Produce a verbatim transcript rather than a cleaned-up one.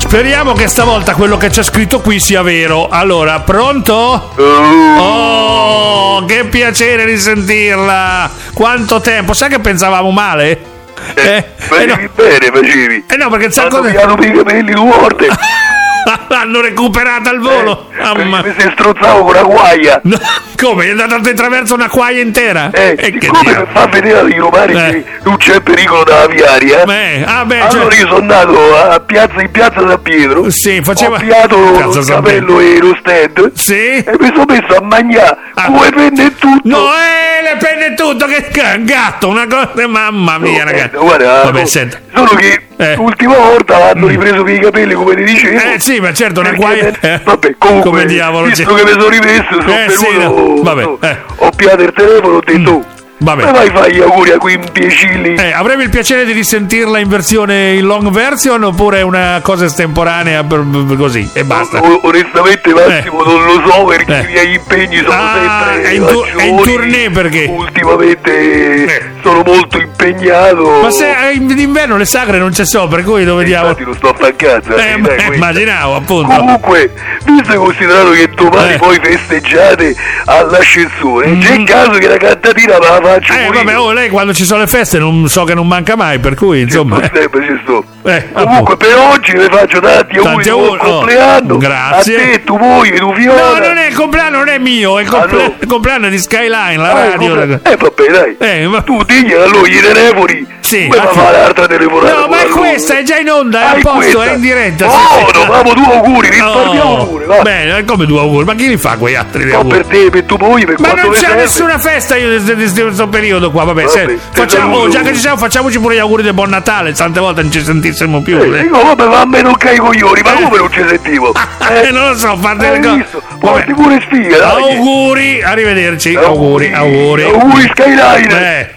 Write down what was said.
Speriamo che stavolta quello che c'è scritto qui sia vero. Allora, pronto? Oh, che piacere di sentirla. Quanto tempo? Sai che pensavamo male? Eh, eh, no. Bene facevi. Eh no, perché il sacco di... hanno i capelli due volte. L'hanno recuperata al volo. Eh, Mamma. Mi si strozzavo con la guaia. No, come? È andato attraverso una guaia intera? Eh, e che come per far vedere ai romani eh. che non c'è pericolo dalla viaria. Beh, ah beh, allora cioè... io sono andato a piazza in piazza San Pietro. Sì, faceva. Ho piato il capello e lo stand. Sì. E mi sono messo a mangiare ah. come penne e tutto. No, eh, le penne e tutto, che gatto, una cosa. Mamma mia, no, ragazzi. Eh, guarda, vabbè, no, senta. Solo che eh. l'ultima volta hanno ripreso per i capelli, come ti dicevo. Eh sì, ma certo, una guaia. Eh, vabbè, comunque, come diavolo, visto che mi sono rimesso, sono eh, venuto, sì, no. vabbè, no, eh. ho piato il telefono, ho detto, mm. vabbè. come vai a fare gli auguri a quei imbecilli? Eh, avremo il piacere di risentirla in versione in long version oppure una cosa estemporanea per, per così e basta? O, onestamente Massimo eh. non lo so perché eh. i miei impegni sono ah, sempre è in, tu- è in tournée perché? Ultimamente eh. sono molto impegnato. Ma se d'inverno le sagre non c'è so, per cui dove diamo? Infatti lo sto a faccazza. Eh, eh, immaginavo appunto. Comunque, visto e considerato che domani eh. poi festeggiate all'ascensore, mm. c'è in caso che la cantatina me la faccio eh pure vabbè io. Oh, lei quando ci sono le feste non so che non manca mai, per cui insomma ci sto sempre ci sto eh, comunque appunto. Per oggi vi faccio tanti auguri di buon compleanno. Oh, grazie a te, tu moglie, tu Viola. No, non è il compleanno, non è mio, è il, comple- ah, no. il compleanno di Skyline, la ah, radio. Eh vabbè dai eh, ma... tu diglielo allora gli telefoni. Sì, come fa l'altra telefonata? No, ma è questa, è già in onda, è a posto, è in diretta. Oh, sì, no, famo due auguri, risparmiamo oh, pure, va. Bene, come due auguri? Ma chi li fa quei altri no, auguri? per te, per tu moglie, per ma non c'è serve? nessuna festa io in questo periodo qua, vabbè, vabbè se, facciamo, oh, già che ci siamo, facciamoci pure gli auguri di buon Natale, tante volte non ci sentissimo più. Eh, dico, vabbè, ma a me non cai i coglioni, ma come non ci sentivo? Eh, non lo so, fate le cose. Porti pure sfiga, dai. Auguri, arrivederci. Auguri, auguri. Auguri Skyline. Eh.